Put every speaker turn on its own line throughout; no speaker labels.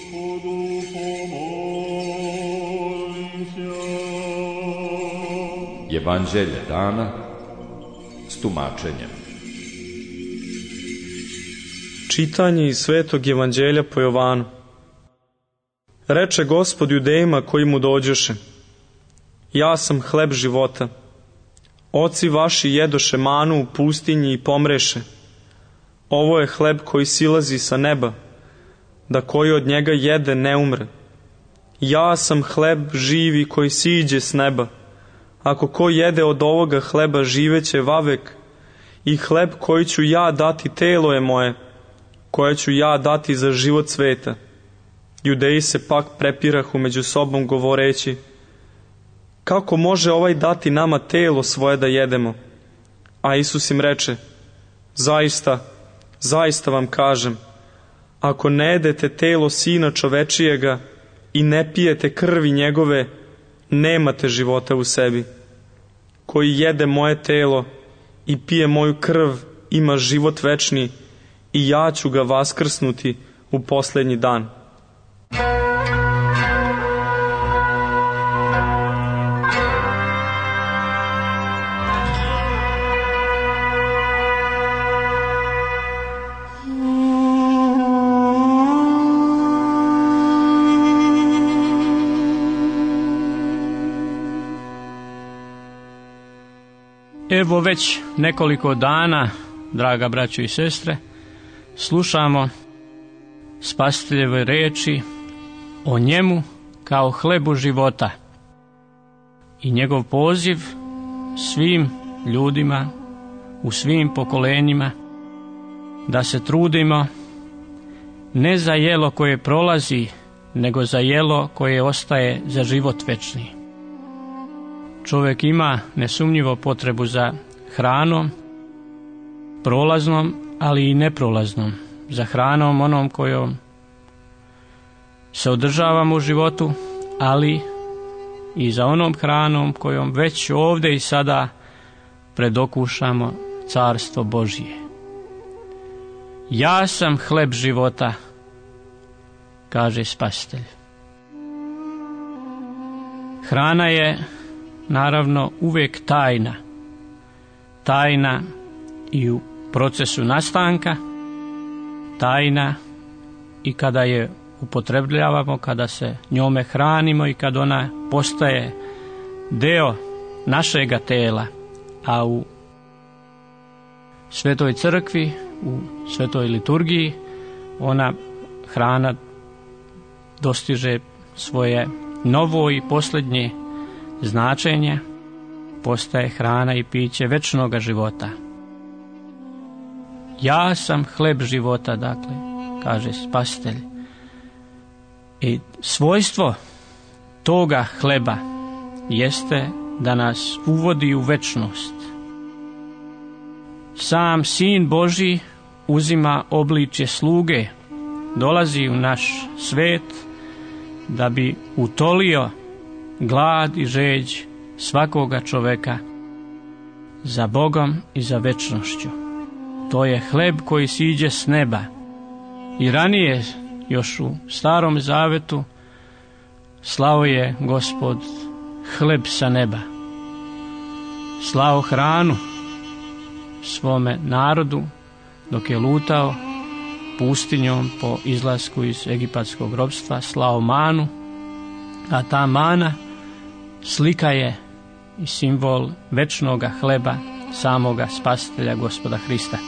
Evanđelje dana s tumačenjem.
Čitanje iz Svetog Evanđelja po Jovanu. Reče Gospod Judejima koji mu dođoše: Ja sam hleb života. Oci vaši jedoše manu u pustinji i pomreše. Ovo je hleb koji silazi sa neba, da koji od njega jede ne umre. Ja sam hleb živi koji siđe s neba. Ako ko jede od ovoga hleba živeće vavek, i hleb koji ću ja dati telo je moje, koje ću ja dati za život sveta. Judeji se pak prepirahu među sobom govoreći: Kako može ovaj dati nama telo svoje da jedemo? A Isus im reče: Zaista, zaista vam kažem, ako ne jedete telo Sina čovečijega i ne pijete krvi njegove, nemate života u sebi. Koji jede moje telo i pije moju krv ima život večni, i ja ću ga vaskrsnuti u posljednji dan.
Evo već nekoliko dana, draga braćo i sestre, slušamo Spasiteljeve reči o njemu kao hlebu života i njegov poziv svim ljudima u svim pokolenjima da se trudimo ne za jelo koje prolazi, nego za jelo koje ostaje za život večni. Čovjek ima nesumnjivo potrebu za hranom, prolaznom, ali i neprolaznom. Za hranom onom kojom se održavamo u životu, ali i za onom hranom kojom već ovdje i sada predokušamo Carstvo Božije. Ja sam hleb života, kaže Spasitelj. Hrana je naravno uvijek tajna i u procesu nastanka, tajna i kada je upotrebljavamo, kada se njome hranimo i kad ona postaje deo našega tela, a u Svetoj crkvi, u Svetoj liturgiji, ona hrana dostiže svoje novo i posljednje značenje, postaje hrana i piće večnoga života. Ja sam hleb života, dakle, kaže Spasitelj. I svojstvo toga hleba jeste da nas uvodi u večnost. Sam Sin Božji uzima obličje sluge, dolazi u naš svet da bi utolio glad i žeđ svakoga čoveka za Bogom i za večnošću. To je hleb koji siđe s neba. I ranije, još u Starom Zavetu, slao je Gospod hleb sa neba. Slao hranu svome narodu dok je lutao pustinjom po izlasku iz egipatskog ropstva, slao manu, a ta mana slika je i simbol večnoga hleba samoga Spasitelja Gospoda Hrista.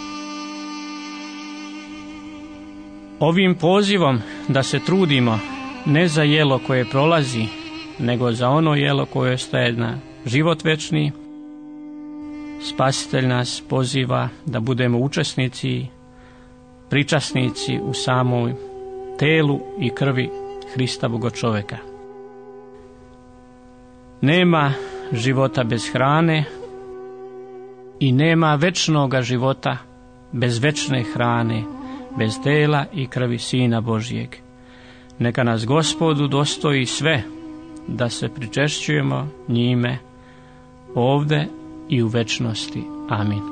Ovim pozivom da se trudimo ne za jelo koje prolazi, nego za ono jelo koje ostaje na život večni, Spasitelj nas poziva da budemo učesnici, pričasnici u samoj telu i krvi Hrista Bogočoveka. Nema života bez hrane i nema večnoga života bez večne hrane, bez tela i krvi Sina Božijeg. Neka nas Gospodu dostoji sve da se pričešćujemo njime ovde i u večnosti. Amin.